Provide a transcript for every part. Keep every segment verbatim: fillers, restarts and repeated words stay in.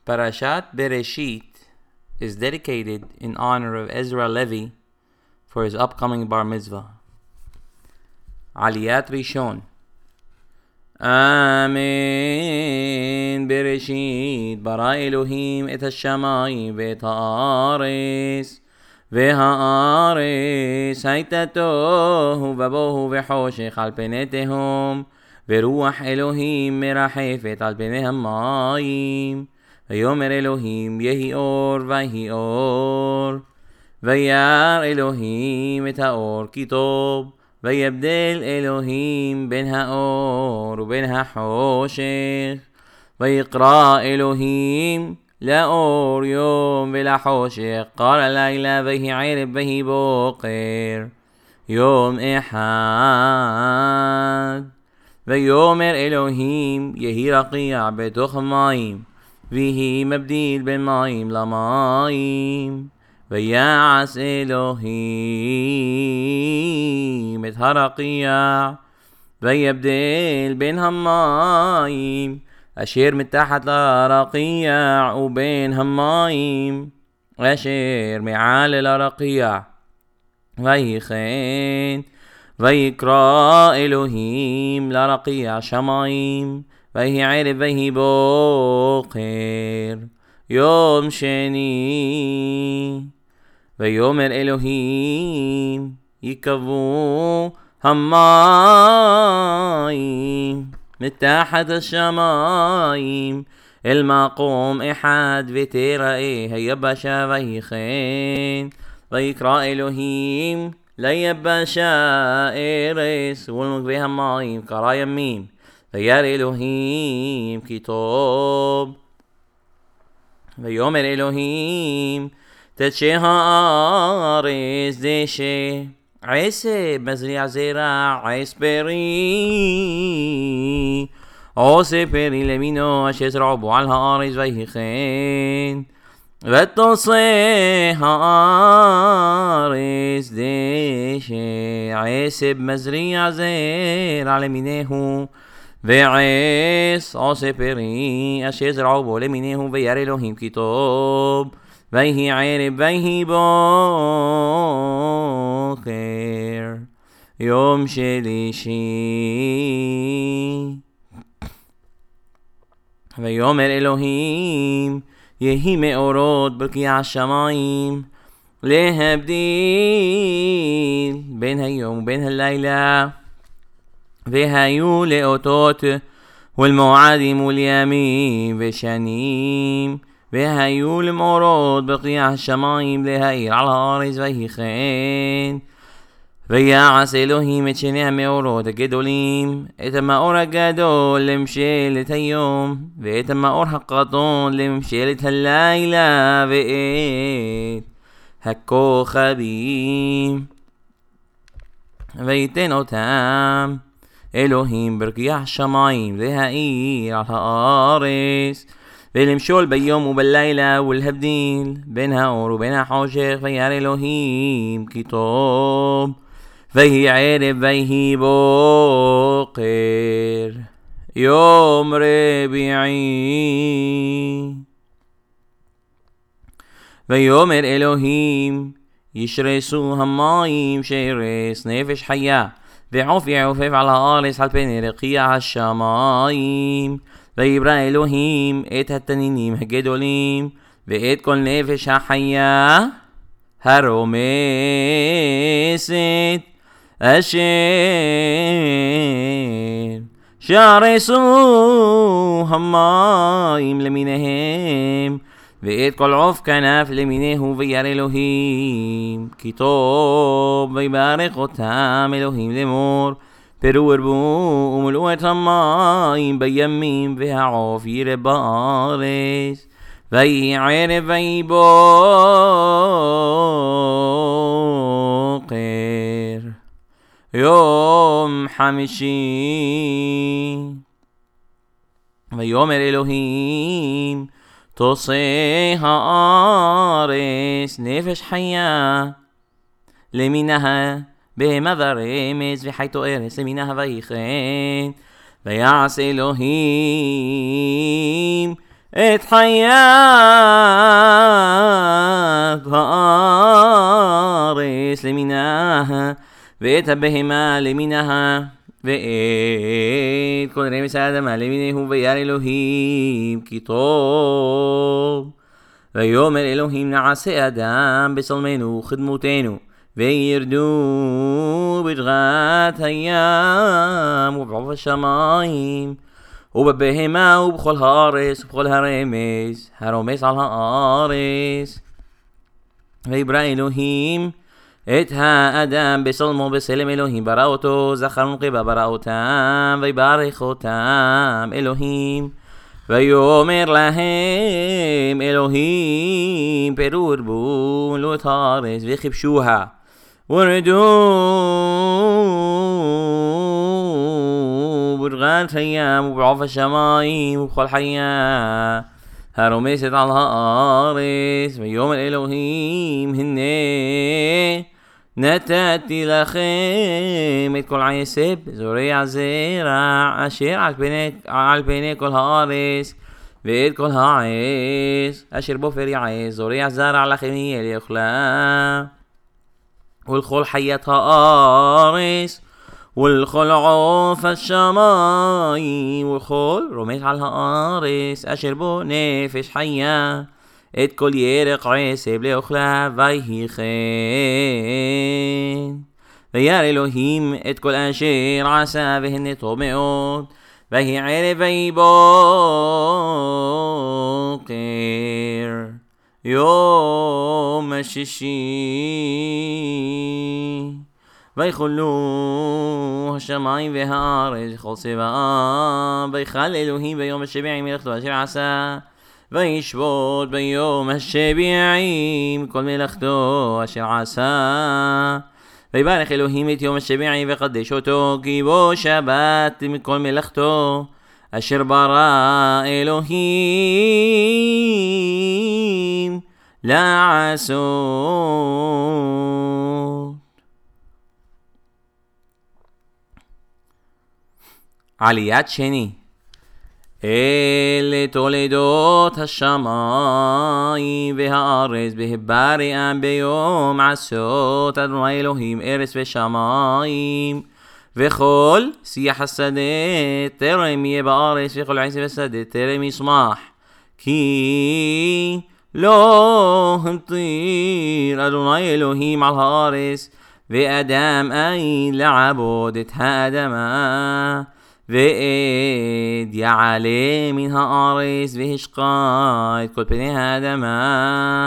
Parashat Bereshit is dedicated in honor of Ezra Levi for his upcoming bar mitzvah. Aliyat Rishon. Amen. Bereshit bara Elohim et hashamayim ve'et ha'aretz והארץ הייתה תוהו ובוהו וחושך על פני תהום ורוח אלוהים מרחפת על פני המים ויאמר אלוהים יהי אור ויהי אור וירא אלוהים את האור כי טוב ויבדל אלוהים בין האור ובין החושך ויקרא אלוהים לאור יום ולחושך קרא לילה ויהי ערב ויהי בוקר יום אחד ויאמר אלוהים יהי רקיע בתוך המים ויהי מבדיל בין מים למים ויעש אלוהים את הרקיע ויבדל בין המים אשר מתחת לרקיע ובין המים אשר מעל לרקיע ויהי כן ויקרא אלוהים לרקיע שמיים ויהי ערב ויהי בוקר יום שני ויאמר אלוהים יקבעו המים מתחת השמיים אל מקום אחד ותראה היבשה ויהי כן ויקרא אלוהים ליבשה ארץ ולמקווה המים קרא ימים וירא אלוהים כי טוב ויאמר אלוהים תדשא הארץ דשא עשב מזריע זרע עש פרי עושה פרי למינו אשר זרעו בו על הארץ ויהי כן ותעשה הארץ דשא עשב מזריע זרע למיניהו ועש עושה פרי אשר זרעו בו למיניהו וירא אלוהים כי טוב ויהי ערב ויהי בוקר יום שלישי ויאמר אלוהים יהי מאורות ברקיע השמיים להבדיל בין היום ובין הלילה והיו לאותות ולמועדים ולימים ושנים והיו למאורות ברקיע השמיים להאיר על הארץ ויהי כן ויעש אלוהים את שני המאורות הגדולים את המאור הגדול למשלת היום ואת המאור הקטון למשלת הלילה ואת הכוכבים ויתן אותם אלוהים ברקיע השמיים להאיר על הארץ ולמשול ביום ובלילה ולהבדיל בין האור ובין החושך וירא אלוהים כי טוב ויהי ערב ויהי בוקר יום רביעי ויאמר אלוהים ישרסו המים שרס נפש חיה ועוף יעופף על הארץ על פני רקיע השמיים ויברא אלוהים את התנינים הגדולים ואת כל נפש החיה הרומסת אשר שרסו המים למיניהם ואת כל עוף כנף למיניהו וירא אלוהים כי טוב ויברך אותם אלוהים לאמור פרו ורבו ומלאו את המים בימים והעוף יראה בארץ ויהי ערב ויהי בוקר יום חמישי ויאמר אלוהים תעשה הארץ נפש חיה למינها בהמה ורמז וחייתו ארץ למינها ויהי כן ויעש אלוהים את חיית הארץ למיניה, ואת הבהמה למיניה, ואת כל רמס האדמה למיניהו, וירא אלוהים כי טוב. ויאמר אלוהים נעשה אדם בצלמנו וכדמותנו, וירדו בדרת הים ובעוף השמיים ובבהמה ובכל הארץ ובכל הרמס הרומס על הארץ. ויברא אלוהים את האדם בצלמו, בצלם אלוהים ברא אותו, זכר ונקבה ברא אותם, ויברך אותם אלוהים. ויאמר להם אלוהים פרו ורבו מלאו את הארץ וכבשוה ורדו בדרת הים ובעוף השמיים ובכל חיה הרומסת על הארץ. ויאמר אלוהים הנה נתתי לכם את כל עשב זורע זרע אשר על פני, על פני כל הארץ, ואת כל העץ אשר בו פרי עץ זורע זרע לכם יהיה לאכלה, ולכל חיית הארץ ולכל עוף השמיים ולכל רומס על הארץ אשר בו נפש חיה, את כל ירק עשב לאכלה. ויהי כן. וירא אלוהים את כל אשר עשה והנה טוב מאוד. ויהי ערב ויהי בוקר יום השישי. ויחולו השמיים והארץ וכל צבאם. ויחל אלוהים ביום השביעי מלאכתו אשר עשה, וישבות ביום השביעי כל מלאכתו אשר עשה. ויברך אלוהים את יום השביעי וקדש אותו, כי בו שבת מכל מלאכתו אשר ברא אלוהים לעשות. עליית שני. אלה תולדות השמיים והארץ בהבריאם ביום עשות אדוני אלוהים ארץ ושמיים, וכל שיח השדה טרם יהיה בארץ, וכל עשב השדה טרם יצמח, כי לא המטיר אדוני אלוהים על הארץ, ואדם אין לעבוד את האדמה. ועד יעלה מן הארץ והשקע את כל פני האדמה.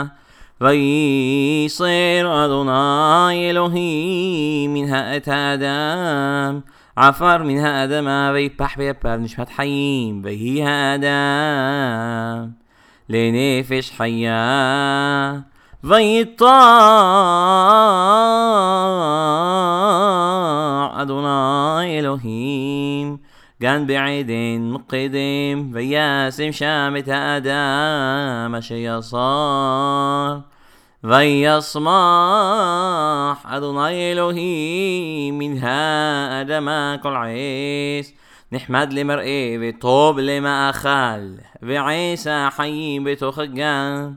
ויסר אדוני אלוהים מן את האדם עפר מן האדמה, ויפח ביפיו נשמת חיים, ויהי האדם לנפש חיה. ויטע אדוני אלוהים גן בעדן מקדם, וישם שם את האדם אשר יסר. וישמח אדוני אלוהים מן האדמה כל עץ נחמד למראה וטוב למאכל, ועץ החיים בתוך הגן,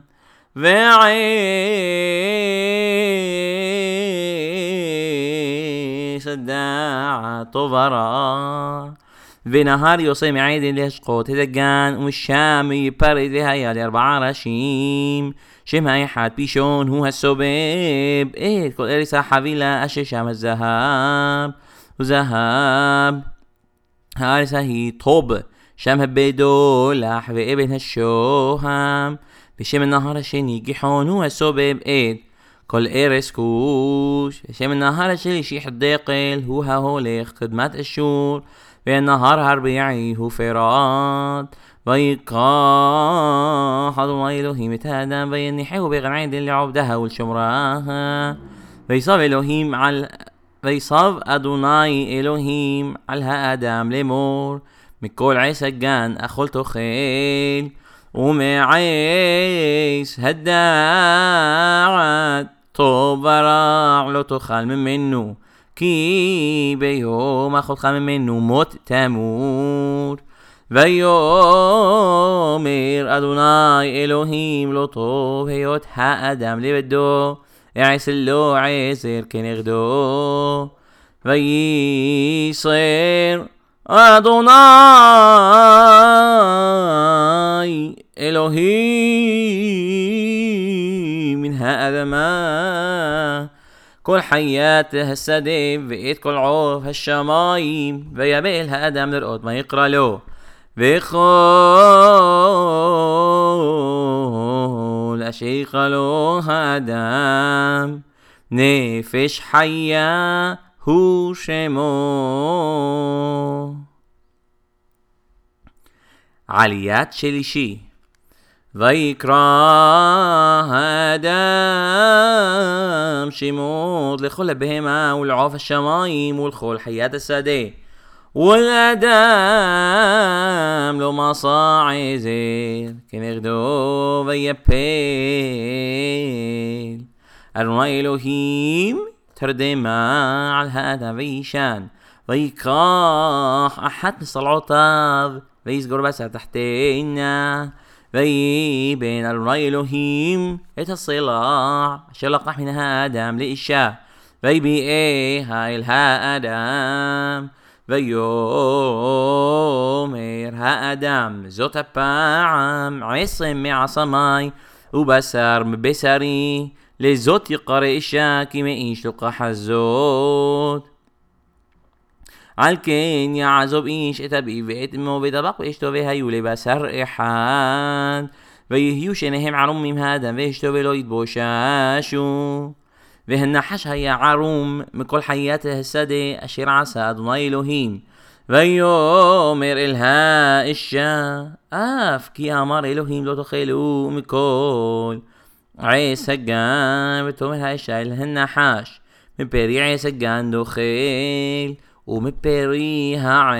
ועץ הדעת טוב ורע. ונהר יוצא מעדן להשקות את הגן, ומשם ייפרד והיה לארבעה ראשים. שם האחד פישון הוא הסובב את כל ארץ החבילה אשר שם הזהב וזהב. הארץ ההיא טוב, שם הבדולח ואבן השוהם. ושם הנהר השני גיחון הוא הסובב את כל ארץ כוש. ושם הנהר השלישי חדקל הוא ההולך קדמת אשור. והנהר הרביעי הוא פרת. ויקח אדוני אלוהים את האדם ויניחהו בגן עדן לעובדها ולשומרها. ויסב אלוהים על ויסב אדוני אלוהים על האדם לאמור, מכל עץ הגן אכול תאכל, ומעץ הדעת טוב ורע לא תאכל ממנו, כי ביום אכולך ממנו מות תמות. ויאמר ויאמר אדוני אלוהים לא טוב היות האדם לבדו יעשה לו עזר כנגדו. וייסר אדוני אלוהים מן האדמה כל חיית השדה ואת כל עוף השמיים ויבא אל האדם לראות מה יקרא לו. וכל אשר יקרא לו האדם נפש חיה הוא שמו. עליית שלישי. ויקרא האדם שמות לכל הבהמה ולעוף השמיים ולכל חיית השדה والأدم لو ما صاعزر كنغدو ويبيل أدوناي إلهيم تردما على هذا ويشان ويكاح أحد من صلعوتاv ويسجر بس تحتينا ويبين أدوناي إلهيم الصلاع شلقح من هادم لإشا ويبيئها إلها آدم ויאמר האדם זאת הפעם עשם מעצמי ובשר מבשרי לזאת יקרא אישה כי מאיש לוקח הזאת. על כן יעזוב איש את אביו ואת אמו ודבק באשתו והיו לבשר אחד ויהיו שניהם ערומים האדם ואשתו ולא יתבוששו. והנחש היה ערום מכל חיית השדה אשר עשה אדוני אלוהים. ויאמר אל האישה אף כי אמר אלוהים לא תאכלו מכל עץ הגן. ותאמר האישה אל הנחש מפרי עץ הגן תאכל ומפרי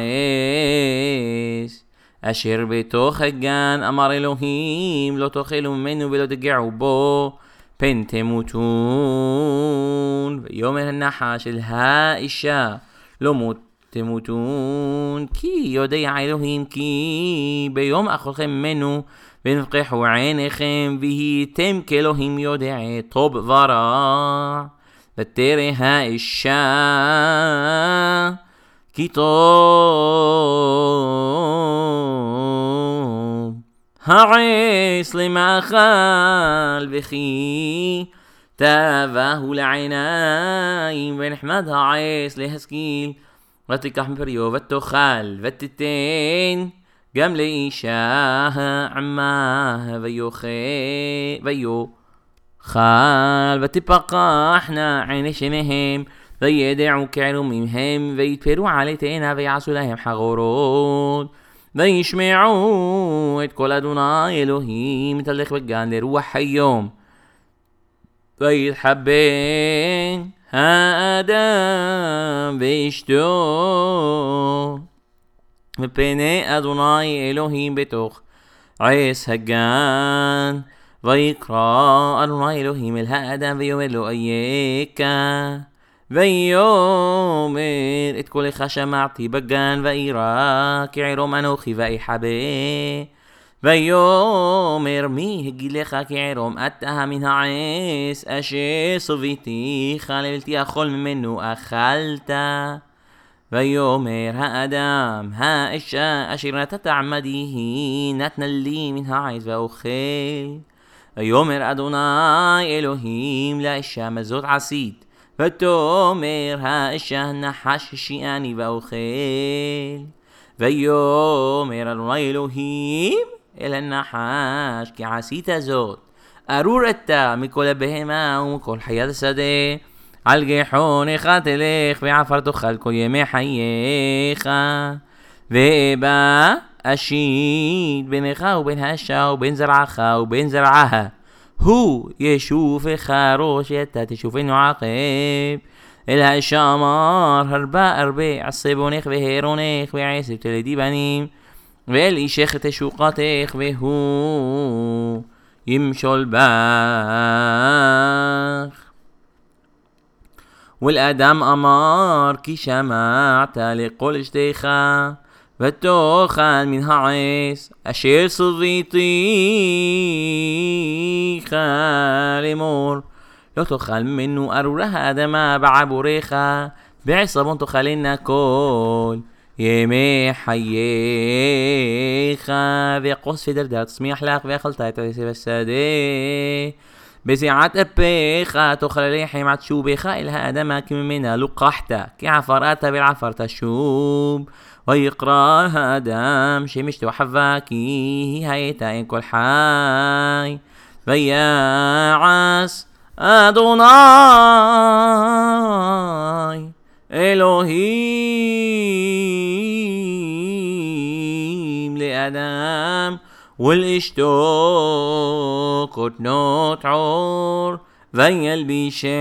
העץ אשר בתוך הגן אמר אלוהים לא תאכלו ממנו ולא תגעו בו פן תמותון. ויאמר הנחש אל האישה לא מות תמותון כי יודע אלוהים כי ביום אכלכם ממנו ונפקחו עיניכם והייתם כאלוהים יודע טוב ורע. ותרא האישה כי טוב העץ למאכל וכי טבהו לעיניים ונחמד העץ להשכיל ותיקח מפריו ותאכל ותיתן גם לאישה עמה ויאכל ותפקחנה עיני שניהם וידעו כערומים הם ויתפרו עליתנה ויעשו להם חגורות. וישמעו את כל אדוני אלוהים מתהלך בגן לרוח היום. ויתחבא האדם ואשתו מפני אדוני אלוהים בתוך עץ הגן. ויקרא אדוני אלוהים אל האדם ויאמר לו אייכה. ויאמר את קולך שמעתי בגן ואירא כי ערום אנוכי ואחבא. ויאמר מי הגיד לך כי ערום אתה מן העץ אשר סביתיך לבלתי אכול ממנו אכלת. ויאמר האדם האישה אשר נתת עמדי נתנה לי מן העץ ואוכל. ויאמר אדוני אלוהים לאישה מה זאת עשית. ותאמר האישה הנחש השיאני ואוכל. ויאמר אדוני אלוהים אל הנחש כי עשית זאת ארור אתה מכל הבהמה ומכל חיית השדה על גחונך תלך ועפר תאכל כל ימי חייך. ובא אשית בינך ובין האישה ובין זרעך ובין זרעה הוא ישופך ראש אתה תשופנו עקב. אל האישה אמר הרבה הרבה עשה בונך והרונך ועשב תלדי בנים ואל אישך תשוקתך והוא ימשול בך. والأدم أمر كي شمعت لقول اجتيخا ותאכל מן העץ אשר צוויתיך לאמור לא תאכל ממנו ארורה האדמה בעבורך בעשבון תאכלנה כל ימי חייך ויחוס ודרדר תצמיח לך ואכלת את העשב השדה בזיעת אפיך תאכל לחם עד שובך אל האדמה כי ממנה לוקחת כי עפרת ולעפר תשוב ויקרא האדם שמש וחווה כי היא הייתה עם כל חי ויעש אדוני אלוהים לאדם ולאשתו כותנות עור וילבישם.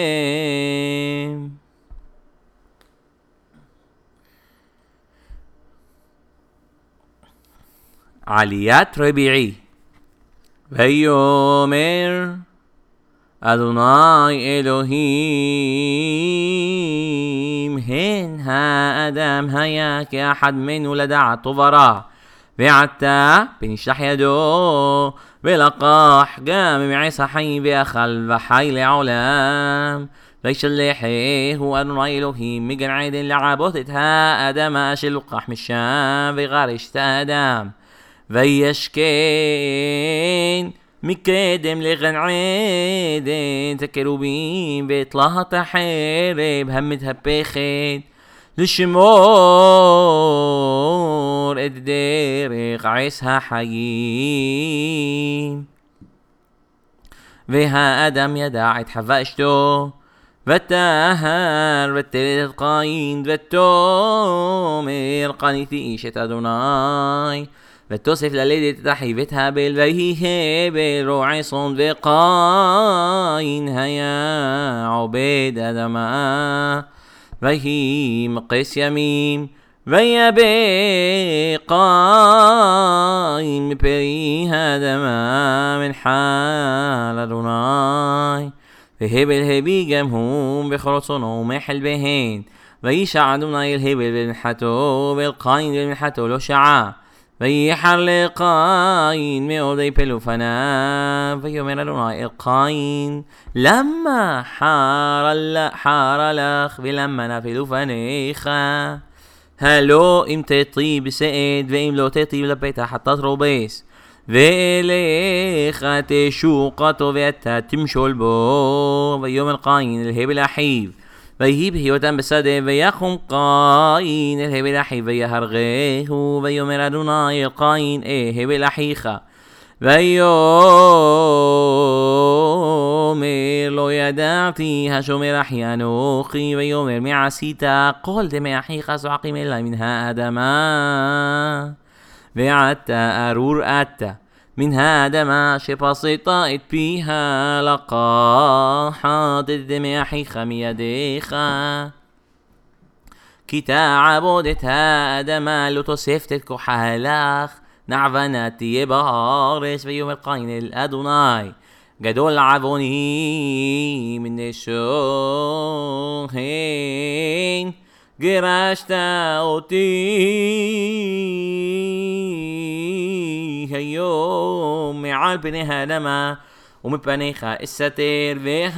עליית רביעי. ויאמר אדוני אלוהים הן האדם היה כאחד ממנו לדעת טוב ורע ועתה ונשלח ידו ולקח גם מעץ החיים ואכל וחי לעולם וישלחהו אדוני אלוהים מגן עדן לעבות את האדם אשר לוקח משם ויגרש את האדם וישכן מקדם לגן עדן את הקרובים והתלהט החרב המתהפכת לשמור את דרך עץ החיים. והאדם ידע את חווה אשתו וטהר ותלד את קין ותאמר קניתי איש את אדוני ותוסף ללדת את אחיו את הבל ויהי הבל רועה צאן וקין היה עובד אדמה ויהי מקץ ימים ויבא קין מפרי האדמה מנחה לאדוני והבל הביא גם הוא בכל צאנו ומחל בהן וישע אדוני אל הבל ולמנחתו ואל קין ולמנחתו לא שעה ויחר לקין מאוד יפלו פניו ויאמר אדוני אל קין למה חרה לך ולמה נפלו פניך הלא אם תטי בשעד ואם לא תטי לפתח אתה תרובס ואליך תשוקתו ואתה תמשול בו ויאמר קין אל הבל אחיו ויהי בהיותם בשדה ויחום קין אל הבל אחיו ויהרגהו ויאמר אדוני אל קין אה הבל אחיך ויאמר לא ידעתי השומר אחי אנוכי ויאמר מי עשית כל דמי אחיך זועקים אלי מן האדמה ועתה ארור אתה מן האדמה שפסית את פיה לקחת את דמי אחיך מידיך כי תעבוד את האדמה לא תוספת את כוחה לך נעבנה תהיה בארץ ויאמר קין אל אדוני גדול עווני מנשו הן גירשת אותי היום מעל פני האדמה ומפניך אסתר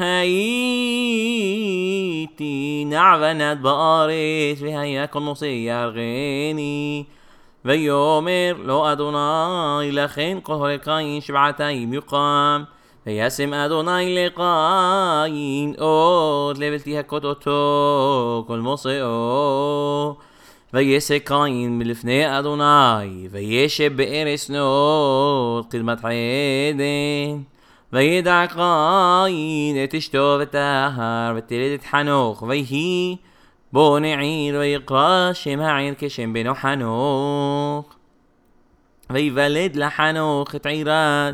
והייתי נעבנת בארץ והיה כל נושא ירגני ויאמר לא אדוני לכן כל קין שבעתיים יוקם וישם אדוני לקין אות לבלתי הכות אותו כל מוסאו וישא קין מלפני אדוני וישב בארץ נוד קדמת עדן וידע קין את אשתו וטהר ותלד את חנוך ויהי בו נעיר ויקרא שם העיר כשם בנו חנוך ויוולד לחנוך את עירד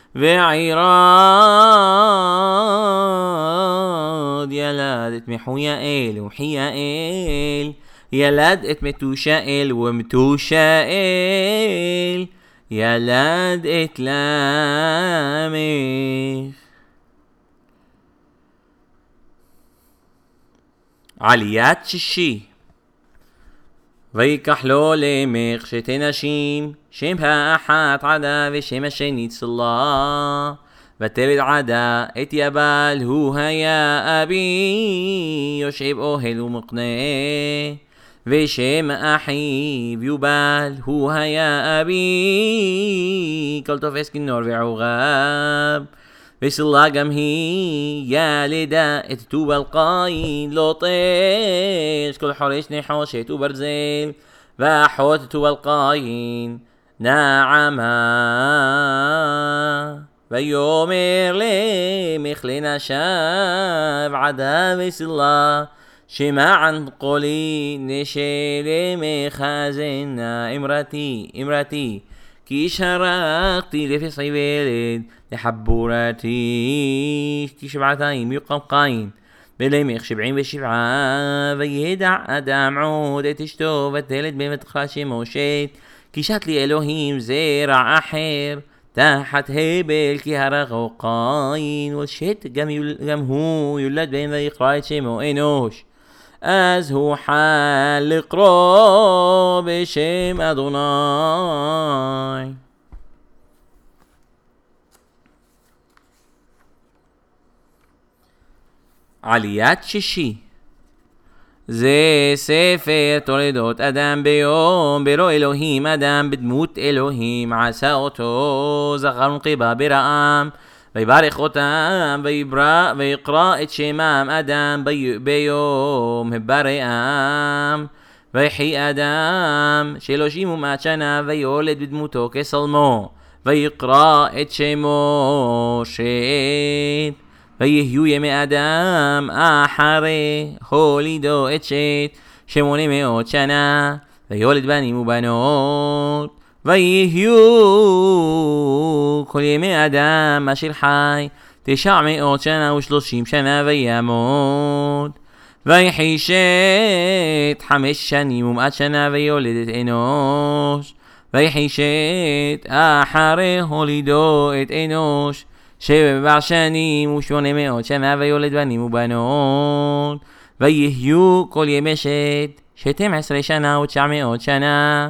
ועירד ילד את מחויאל ומחיאל ילד את מתושאל ומתושאל ילד את למך. עליית שישי. ויקח לו למך שתי נשים, שם האחת עדה ושם השני צלה. ותלד עדה את יבל, הוא היה אבי, יושב אוהל ומקנה. ושם אחיו יובל, הוא היה אבי, כל תופס כינור ועורב. וסלה גם היא ילדה את תובל קין, לא תש כל חורש נחושת וברזל, ואחות תובל קין נעמה. ויאמר למך לנשב עדה וסלה, שמען קולי נשלמך האזנה. אמרתי אמרתי כי שרקתי לפסעי ולד לחבורתי, כי שבעתיים יוקם קין בלמך שבעים ושבעה. וידע אדם עוד את אשתו ותלד במתחה שמושת, כי שת לי אלוהים זרע אחר תחת הבל, כי הרגו קין. ושת גם, יול, גם הוא יולד בן ויקרא את שמו אנוש, אז הוא חל לקרוא בשם אדוני. עליית שישי. זה ספר תולדות אדם ביום ברא אלוהים אדם בדמות אלוהים, עשה אותו זכר ונקבה ברעם, ויברך אותם ויברא ויקרא את שמם אדם ביום הבראם. ויחי אדם שלושים ומאה שנה ויולד בדמותו כסלמו, ויקרא את שמו שת. ויהיו ימי אדם אחרי הולידו את שת שמונה מאות שנה, ויולד בנים ובנות. ויהיו כל ימי אדם אשר חי תשע מאות שנה ושלושים שנה וימות. ויחי שת חמש שנים ומאת שנה ויולד את אנוש. ויחי שת אחרי הולידו את אנוש שבע שנים ושמונה מאות שנה ויולד בנים ובנות. ויהיו כל ימי שת שתים עשרה שנה ותשע מאות שנה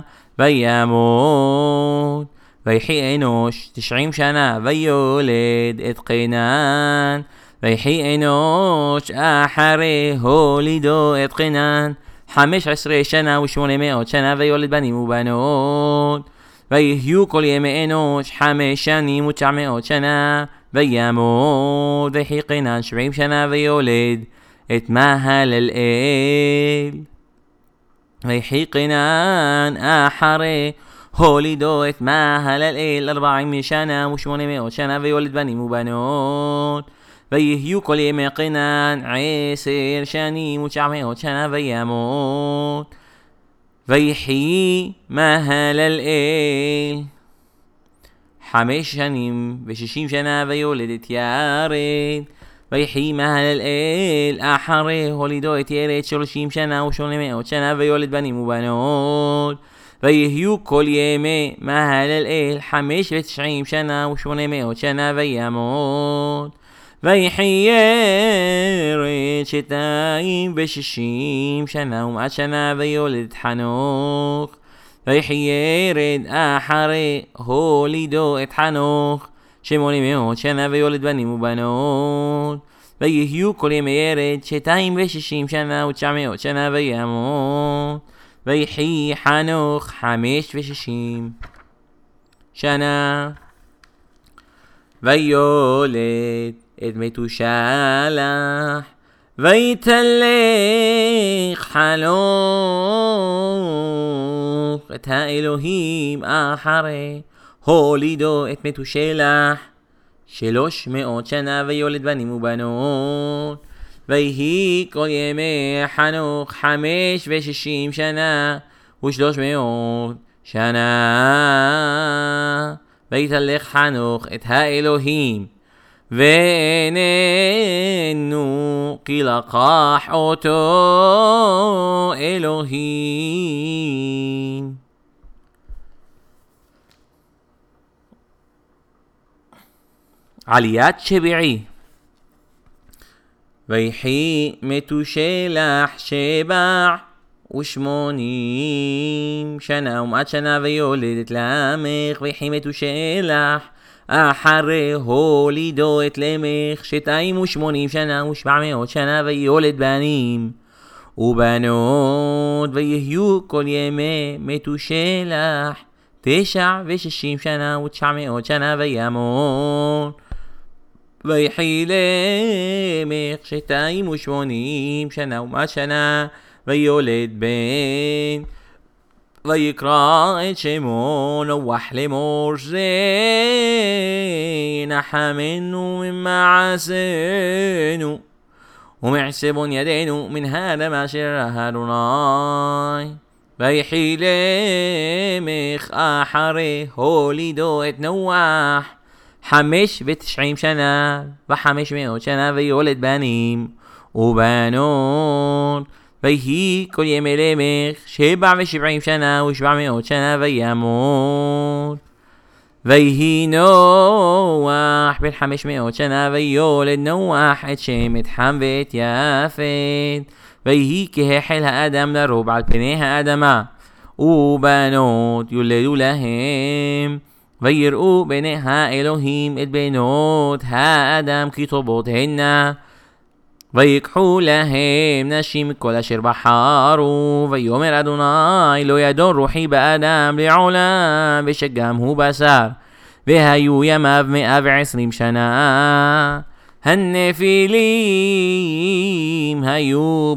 וימות. ויחי אנוש תשעים שנה ויולד את קינן. ויחי אנוש אחרי הולידו את קינן חמש עשרה שנה ושמונה מאות שנה ויולד בנים ובנות. ויהיו כל ימי אנוש חמש שנים ותשע מאות שנה וימות. ויחי קינן שבעים שנה ויולד את מהללאל. ויחי קינן אחרי הולידו את מהללאל ארבעים שנה ושמונה מאות שנה ויולד בנים ובנות. ויהיו כל ימי קינן עשר שנים ותשע מאות שנה וימות. ויחי מהללאל חמש שנים ושישים שנה ויולד את ירד. ויחי מהללאל אחרי הולידו את ירד שלושים שנה ושמונה מאות שנה ויולד בנים ובנות. ויהיו כל ימי מהללאל חמש ותשעים שנה ושמונה מאות שנה וימות. ויחי ירד שתיים ושישים שנה ומאת שנה ויולד את חנוך. ויחי ירד אחרי הולידו את חנוך שמונה מאות שנה ויולד בנים ובנות. ויהיו כל ימי ירד שתיים ושישים שנה ותשע מאות שנה וימות. ויחי חנוך חמש ושישים שנה ויולד את מתושלח. ויתלך חנוך את האלוהים אחרי הולידו את מתושלח שלוש מאות שנה ויולד בנים ובנות. ויהי כל ימי חנוך חמש ושישים שנה ושלוש מאות שנה. ויתלך חנוך את האלוהים ואיננו כי לקח אותו אלוהים. עליית שביעי. ויחי מתושלח שבע ושמונים שנה ומעט שנה ויולדת למך וחימת ושלח אחרי הולידו את למך שתיים ושמונים שנה ושבע מאות שנה ויולד בנים ובנות ויהיו כל ימי מתושלח תשע ושישים שנה ותשע מאות שנה וימון ויחי למך שתיים ושמונים שנה ומעט שנה ויולד בן ויקרא את שמו נוח לאמור זה נחמנו ממעשינו ומעשה בון ידינו מן האדם אשר אדוני ויחי למך אחרי הולידו את נוח חמש ותשעים שנה וחמש מאות שנה ויולד בנים ובנות ויהי כל ימי למך שבע ושבעים שנה ושבע מאות שנה וימות ויהי נוח בן חמש מאות שנה ויולד נוח את שם את חם ואת יפת ויהי כהחל האדם לרוב על פני האדמה ובנות יולדו להם ויראו בני האלוהים את בנות האדם כטובות הנה ויקחו להם נשים מכל אשר בחרו ויאמר אדוני לא ידון רוחי באדם לעולם ושגם הוא בשר והיו ימיו מאה ועשרים שנה הנפילים היו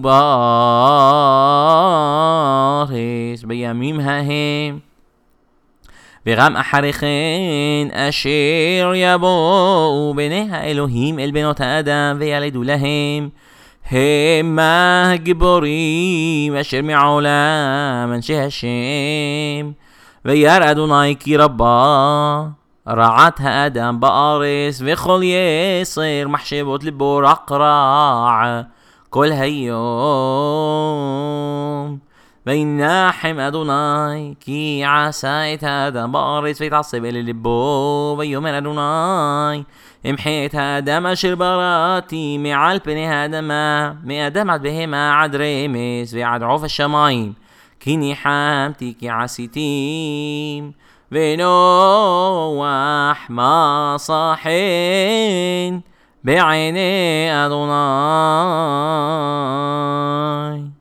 בארץ בימים ההם וגם אחרי כן אשר יבואו בני האלוהים אל בנות האדם וילדו להם המה הגיבורים אשר מעולם אנשי השם וירא אדוני כי רבה רעת האדם בארץ וכל יסר מחשבות ליבו רק רע כל היום וינחם אדוני כי עשה את האדם בארץ ויתעצב אל ליבו ויאמר אדוני אמחה את האדם אשר בראתי מעל פני האדמה מאדם עד בהמה עד רמס ועד עוף השמיים כי ניחמתי כי עשיתים ונוח מסחן בעיני אדוני